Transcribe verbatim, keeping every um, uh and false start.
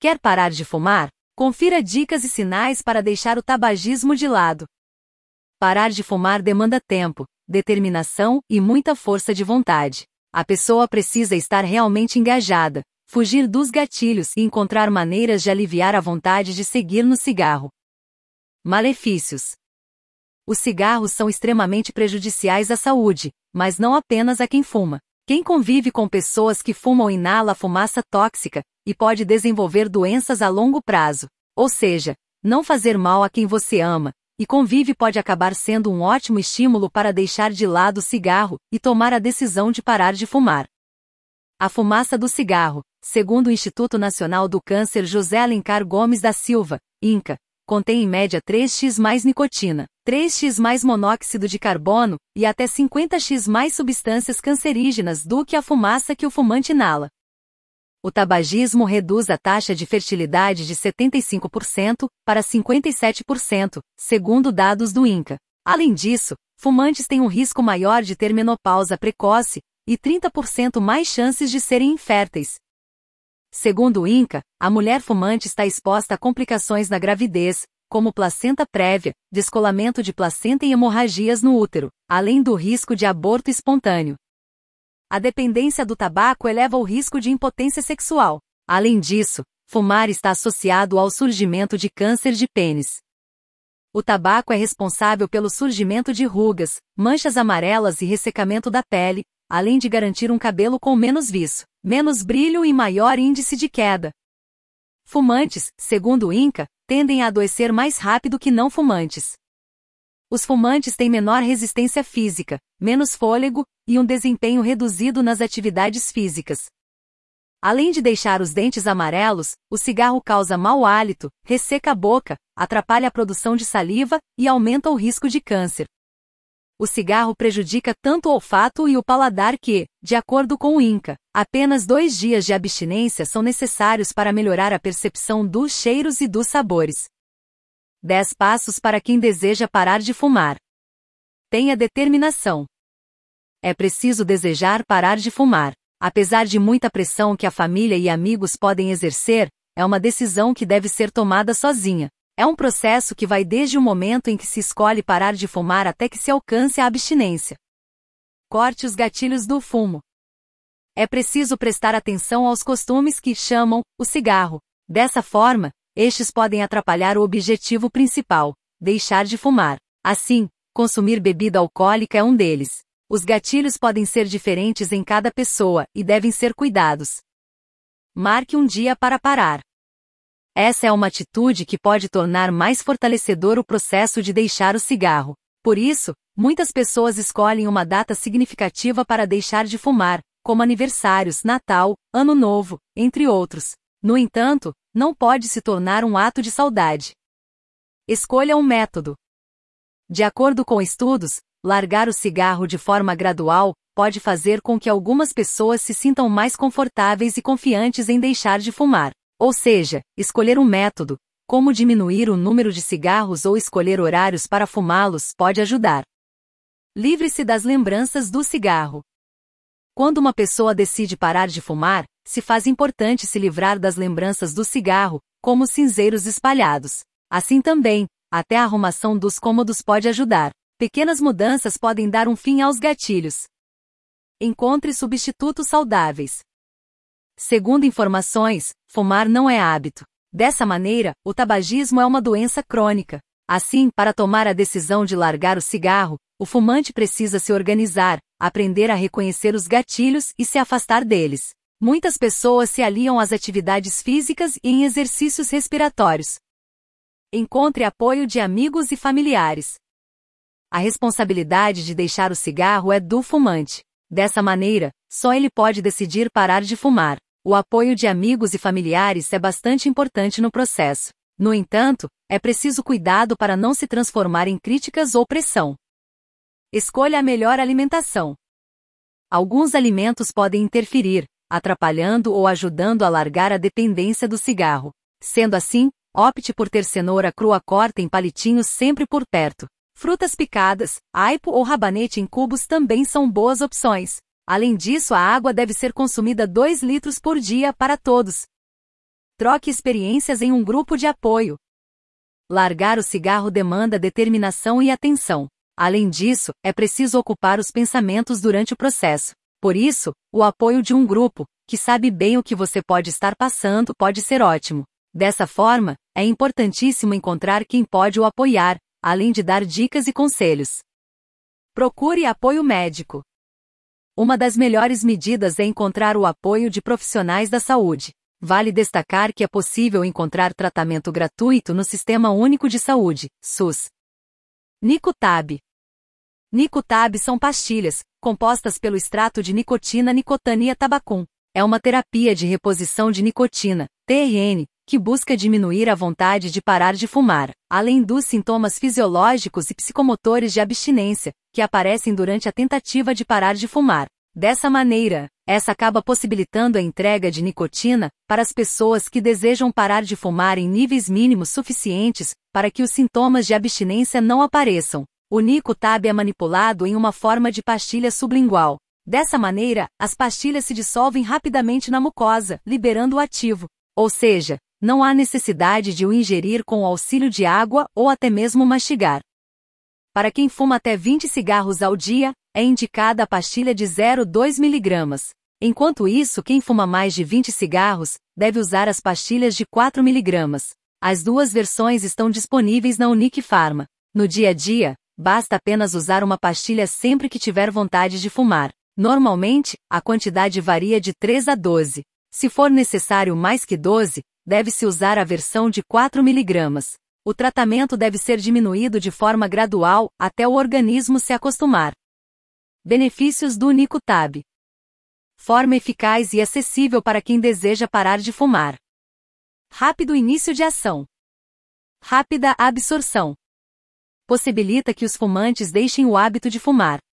Quer parar de fumar? Confira dicas e sinais para deixar o tabagismo de lado. Parar de fumar demanda tempo, determinação e muita força de vontade. A pessoa precisa estar realmente engajada, fugir dos gatilhos e encontrar maneiras de aliviar a vontade de seguir no cigarro. Malefícios. Os cigarros são extremamente prejudiciais à saúde, mas não apenas a quem fuma. Quem convive com pessoas que fumam inala fumaça tóxica, e pode desenvolver doenças a longo prazo. Ou seja, não fazer mal a quem você ama, e convive pode acabar sendo um ótimo estímulo para deixar de lado o cigarro e tomar a decisão de parar de fumar. A fumaça do cigarro, segundo o Instituto Nacional do Câncer José Alencar Gomes da Silva, INCA, contém em média três vezes mais nicotina, três vezes mais monóxido de carbono e até cinquenta vezes mais substâncias cancerígenas do que a fumaça que o fumante inala. O tabagismo reduz a taxa de fertilidade de setenta e cinco por cento para cinquenta e sete por cento, segundo dados do INCA. Além disso, fumantes têm um risco maior de ter menopausa precoce e trinta por cento mais chances de serem inférteis. Segundo o INCA, a mulher fumante está exposta a complicações na gravidez, como placenta prévia, descolamento de placenta e hemorragias no útero, além do risco de aborto espontâneo. A dependência do tabaco eleva o risco de impotência sexual. Além disso, fumar está associado ao surgimento de câncer de pênis. O tabaco é responsável pelo surgimento de rugas, manchas amarelas e ressecamento da pele, além de garantir um cabelo com menos viço, menos brilho e maior índice de queda. Fumantes, segundo o INCA, tendem a adoecer mais rápido que não fumantes. Os fumantes têm menor resistência física, menos fôlego e um desempenho reduzido nas atividades físicas. Além de deixar os dentes amarelos, o cigarro causa mau hálito, resseca a boca, atrapalha a produção de saliva e aumenta o risco de câncer. O cigarro prejudica tanto o olfato e o paladar que, de acordo com o INCA, apenas dois dias de abstinência são necessários para melhorar a percepção dos cheiros e dos sabores. dez passos para quem deseja parar de fumar. Tenha determinação. É preciso desejar parar de fumar. Apesar de muita pressão que a família e amigos podem exercer, é uma decisão que deve ser tomada sozinha. É um processo que vai desde o momento em que se escolhe parar de fumar até que se alcance a abstinência. Corte os gatilhos do fumo. É preciso prestar atenção aos costumes que chamam o cigarro. Dessa forma, estes podem atrapalhar o objetivo principal, deixar de fumar. Assim, consumir bebida alcoólica é um deles. Os gatilhos podem ser diferentes em cada pessoa e devem ser cuidados. Marque um dia para parar. Essa é uma atitude que pode tornar mais fortalecedor o processo de deixar o cigarro. Por isso, muitas pessoas escolhem uma data significativa para deixar de fumar, como aniversários, Natal, Ano Novo, entre outros. No entanto, não pode se tornar um ato de saudade. Escolha um método. De acordo com estudos, largar o cigarro de forma gradual pode fazer com que algumas pessoas se sintam mais confortáveis e confiantes em deixar de fumar. Ou seja, escolher um método, como diminuir o número de cigarros ou escolher horários para fumá-los, pode ajudar. Livre-se das lembranças do cigarro. Quando uma pessoa decide parar de fumar, se faz importante se livrar das lembranças do cigarro, como cinzeiros espalhados. Assim também, até a arrumação dos cômodos pode ajudar. Pequenas mudanças podem dar um fim aos gatilhos. Encontre substitutos saudáveis. Segundo informações, fumar não é hábito. Dessa maneira, o tabagismo é uma doença crônica. Assim, para tomar a decisão de largar o cigarro, o fumante precisa se organizar, aprender a reconhecer os gatilhos e se afastar deles. Muitas pessoas se aliam às atividades físicas e em exercícios respiratórios. Encontre apoio de amigos e familiares. A responsabilidade de deixar o cigarro é do fumante. Dessa maneira, só ele pode decidir parar de fumar. O apoio de amigos e familiares é bastante importante no processo. No entanto, é preciso cuidado para não se transformar em críticas ou pressão. Escolha a melhor alimentação. Alguns alimentos podem interferir, atrapalhando ou ajudando a largar a dependência do cigarro. Sendo assim, opte por ter cenoura crua corta em palitinhos sempre por perto. Frutas picadas, aipo ou rabanete em cubos também são boas opções. Além disso, a água deve ser consumida dois litros por dia para todos. Troque experiências em um grupo de apoio. Largar o cigarro demanda determinação e atenção. Além disso, é preciso ocupar os pensamentos durante o processo. Por isso, o apoio de um grupo, que sabe bem o que você pode estar passando, pode ser ótimo. Dessa forma, é importantíssimo encontrar quem pode o apoiar, além de dar dicas e conselhos. Procure apoio médico. Uma das melhores medidas é encontrar o apoio de profissionais da saúde. Vale destacar que é possível encontrar tratamento gratuito no Sistema Único de Saúde, SUS. Nicotab. Nicotab são pastilhas, compostas pelo extrato de nicotina Nicotinamida tabacum. É uma terapia de reposição de nicotina, T R N, que busca diminuir a vontade de parar de fumar, além dos sintomas fisiológicos e psicomotores de abstinência, que aparecem durante a tentativa de parar de fumar. Dessa maneira, essa acaba possibilitando a entrega de nicotina para as pessoas que desejam parar de fumar em níveis mínimos suficientes para que os sintomas de abstinência não apareçam. O Nicotab é manipulado em uma forma de pastilha sublingual. Dessa maneira, as pastilhas se dissolvem rapidamente na mucosa, liberando o ativo. Ou seja, não há necessidade de o ingerir com o auxílio de água ou até mesmo mastigar. Para quem fuma até vinte cigarros ao dia, é indicada a pastilha de zero vírgula dois miligramas. Enquanto isso, quem fuma mais de vinte cigarros, deve usar as pastilhas de quatro miligramas. As duas versões estão disponíveis na Unique Pharma. No dia a dia, basta apenas usar uma pastilha sempre que tiver vontade de fumar. Normalmente, a quantidade varia de três a doze. Se for necessário mais que doze, deve-se usar a versão de quatro miligramas. O tratamento deve ser diminuído de forma gradual até o organismo se acostumar. Benefícios do Nicotab. Forma eficaz e acessível para quem deseja parar de fumar. Rápido início de ação. Rápida absorção. Possibilita que os fumantes deixem o hábito de fumar.